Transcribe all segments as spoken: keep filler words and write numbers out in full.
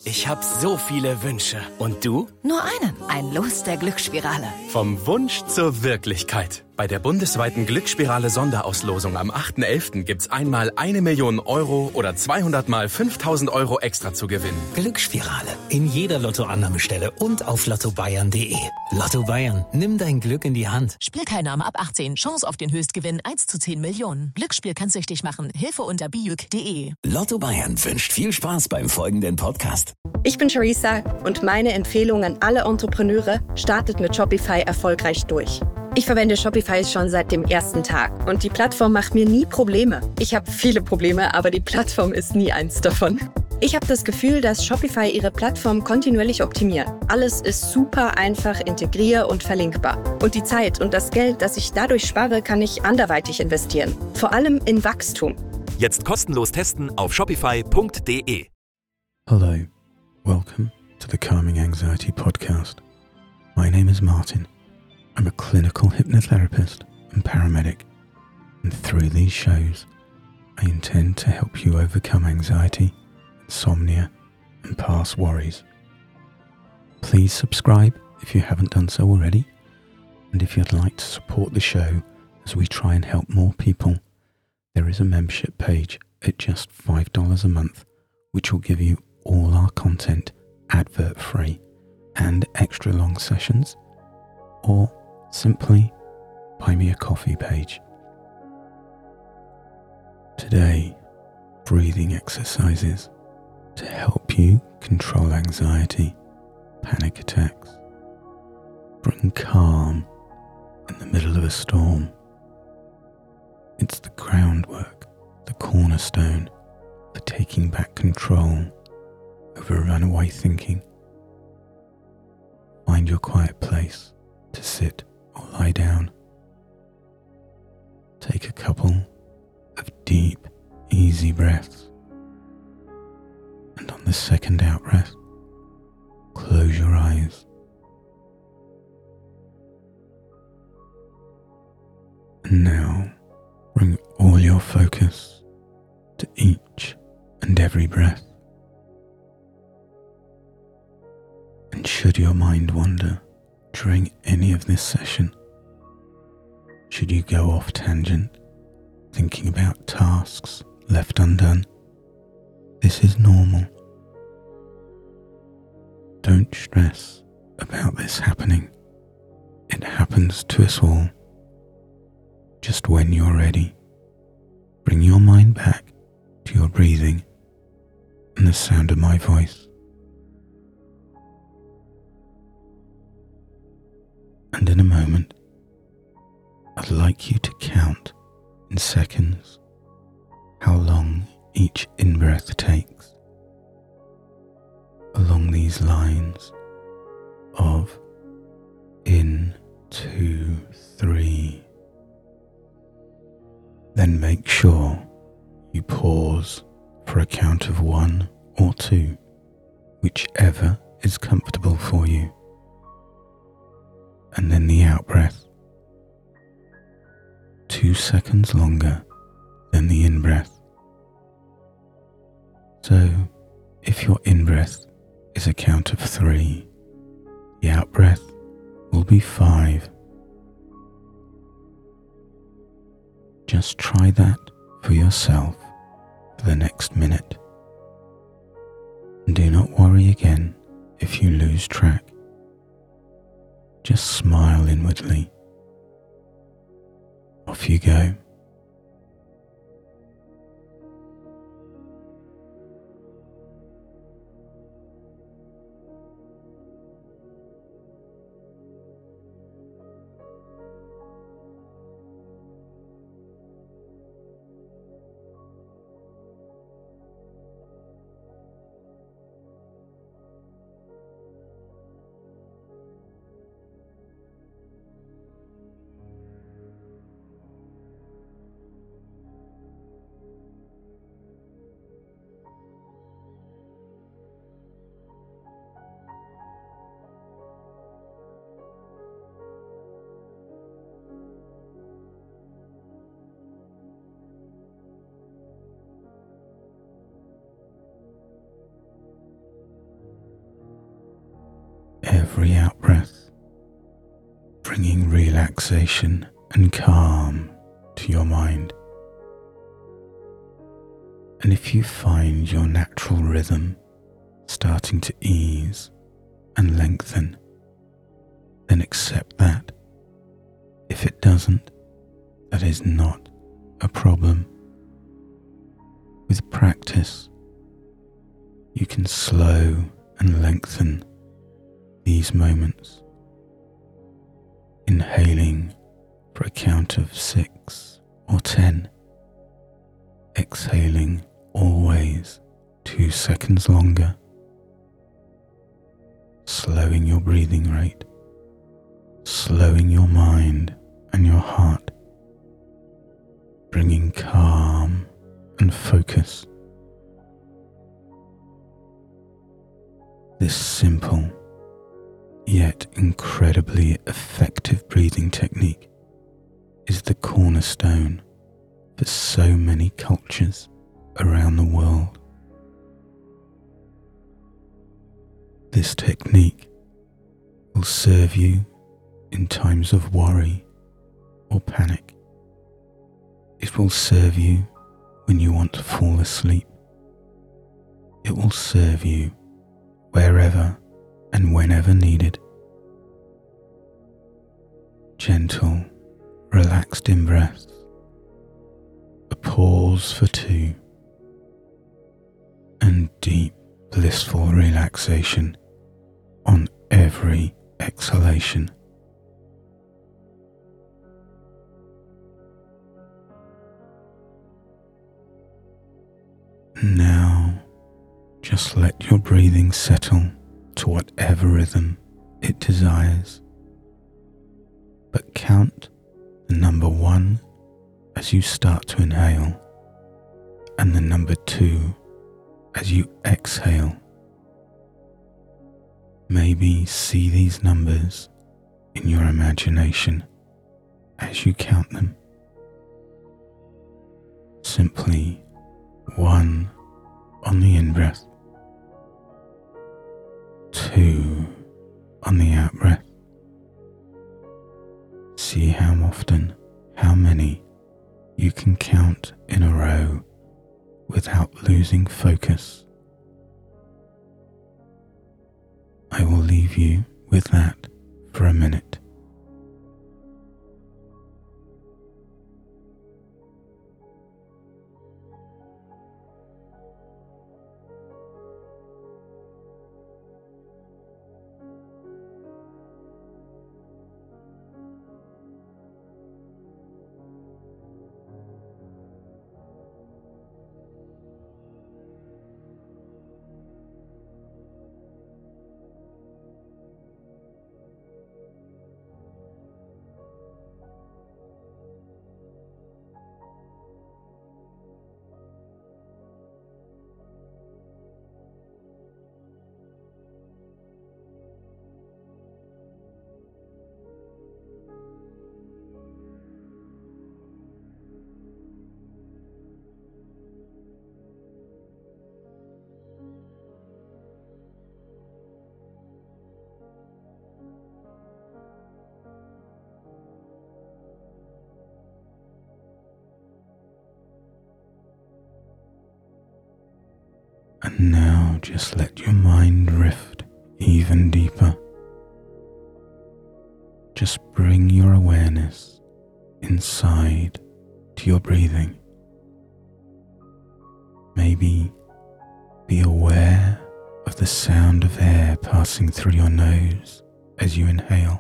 Ich habe so viele Wünsche. Und du? Nur einen. Ein Los der Glücksspirale. Vom Wunsch zur Wirklichkeit. Bei der bundesweiten Glücksspirale-Sonderauslosung am achten elften gibt's einmal eine Million Euro oder zweihundert mal fünftausend Euro extra zu gewinnen. Glücksspirale. In jeder Lottoannahmestelle und auf lotto bayern punkt de. Lotto Bayern. Nimm dein Glück in die Hand. Spielteilnahme ab achtzehn. Chance auf den Höchstgewinn eins zu zehn Millionen. Glücksspiel kann süchtig machen. Hilfe unter bijuk punkt de. Lotto Bayern wünscht viel Spaß beim folgenden Podcast. Ich bin Charissa und meine Empfehlung an alle Entrepreneure: startet mit Shopify erfolgreich durch. Ich verwende Shopify schon seit dem ersten Tag und die Plattform macht mir nie Probleme. Ich habe viele Probleme, aber die Plattform ist nie eins davon. Ich habe das Gefühl, dass Shopify ihre Plattform kontinuierlich optimiert. Alles ist super einfach integrier- und verlinkbar. Und die Zeit und das Geld, das ich dadurch spare, kann ich anderweitig investieren. Vor allem in Wachstum. Jetzt kostenlos testen auf shopify punkt de. Hello, welcome to the Calming Anxiety Podcast. My name is Martin. I'm a clinical hypnotherapist and paramedic, and through these shows, I intend to help you overcome anxiety, insomnia, and past worries. Please subscribe if you haven't done so already, and if you'd like to support the show as we try and help more people, there is a membership page at just five dollars a month, which will give you all our content advert-free and extra long sessions, or simply buy me a coffee page. Today, breathing exercises to help you control anxiety, panic attacks, bring calm in the middle of a storm. It's the groundwork, the cornerstone for taking back control over runaway thinking. Find your quiet place to sit or lie down. Take a couple of deep, easy breaths. And on the second out breath, close your eyes. And now, bring all your focus to each and every breath. And should your mind wander during any of this session, should you go off tangent, thinking about tasks left undone, this is normal. Don't stress about this happening. It happens to us all. Just when you're ready, bring your mind back to your breathing and the sound of my voice. And in a moment, I'd like you to count in seconds how long each in-breath takes, along these lines of in, two, three. Then make sure you pause for a count of one or two, whichever is comfortable for you. And then the out-breath, two seconds longer than the in-breath. So, if your in-breath is a count of three, the out-breath will be five. Just try that for yourself for the next minute. And do not worry again if you lose track. Just smile inwardly. Off you go. every out-breath, bringing relaxation and calm to your mind. And if you find your natural rhythm starting to ease and lengthen, then accept that. If it doesn't, that is not a problem. With practice, you can slow and lengthen these moments, inhaling for a count of six or ten, exhaling always two seconds longer, slowing your breathing rate, slowing your mind and your heart, bringing calm and focus. This simple yet incredibly effective breathing technique is the cornerstone for so many cultures around the world. This technique will serve you in times of worry or panic. It will serve you when you want to fall asleep. It will serve you wherever and whenever needed. Gentle, relaxed in-breaths, a pause for two, and deep, blissful relaxation on every exhalation. Now, just let your breathing settle to whatever rhythm it desires, but count the number one as you start to inhale and the number two as you exhale. Maybe see these numbers in your imagination as you count them. Simply one on the in-breath, two on the out-breath. See how often, how many you can count in a row without losing focus. I will leave you with that for a minute. And now just let your mind drift even deeper. Just bring your awareness inside to your breathing. Maybe be aware of the sound of air passing through your nose as you inhale.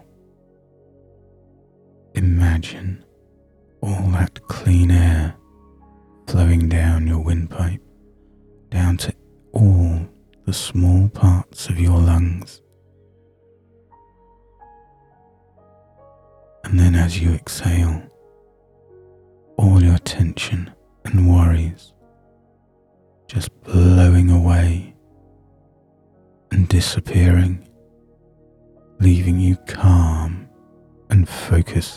Imagine all that clean air flowing down your windpipe, down to all the small parts of your lungs. And then as you exhale, all your tension and worries just blowing away and disappearing, leaving you calm and focused.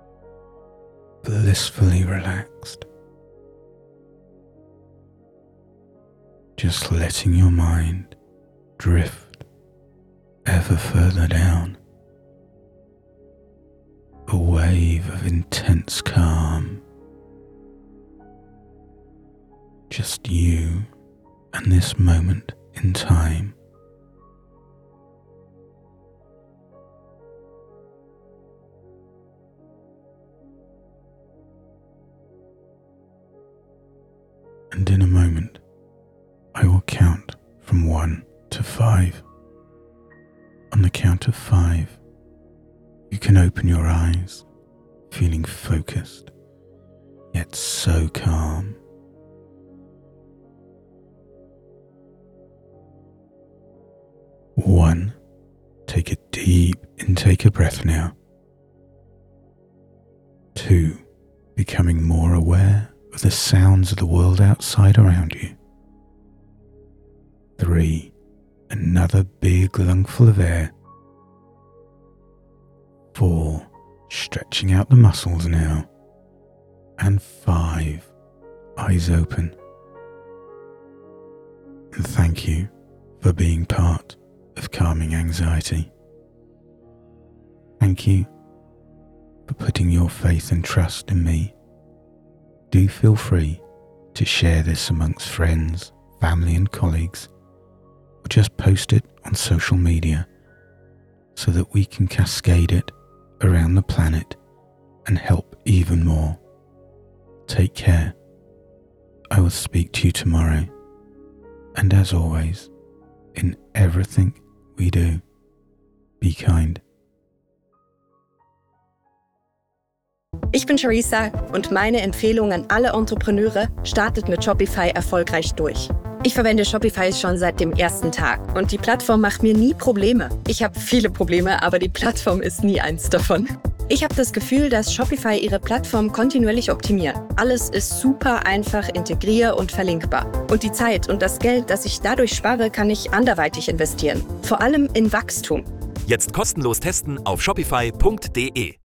Blissfully relaxed. just letting your mind drift ever further down. A wave of intense calm. Just you and this moment in time. And in a moment, I will count from one to five. On the count of five, you can open your eyes, feeling focused, yet so calm. One, take a deep intake of breath now. Two, becoming more aware of the sounds of the world outside around you. Three, another big lungful of air. Four, stretching out the muscles now. And five, eyes open. And thank you for being part of Calming Anxiety. Thank you for putting your faith and trust in me. Do feel free to share this amongst friends, family and colleagues, or just post it on social media so that we can cascade it around the planet and help even more. Take care. I will speak to you tomorrow. And as always, in everything we do, be kind. Ich bin Charissa und meine Empfehlung an alle Entrepreneure: startet mit Shopify erfolgreich durch. Ich verwende Shopify schon seit dem ersten Tag und die Plattform macht mir nie Probleme. Ich habe viele Probleme, aber die Plattform ist nie eins davon. Ich habe das Gefühl, dass Shopify ihre Plattform kontinuierlich optimiert. Alles ist super einfach integrier- und verlinkbar. Und die Zeit und das Geld, das ich dadurch spare, kann ich anderweitig investieren. Vor allem in Wachstum. Jetzt kostenlos testen auf shopify punkt de.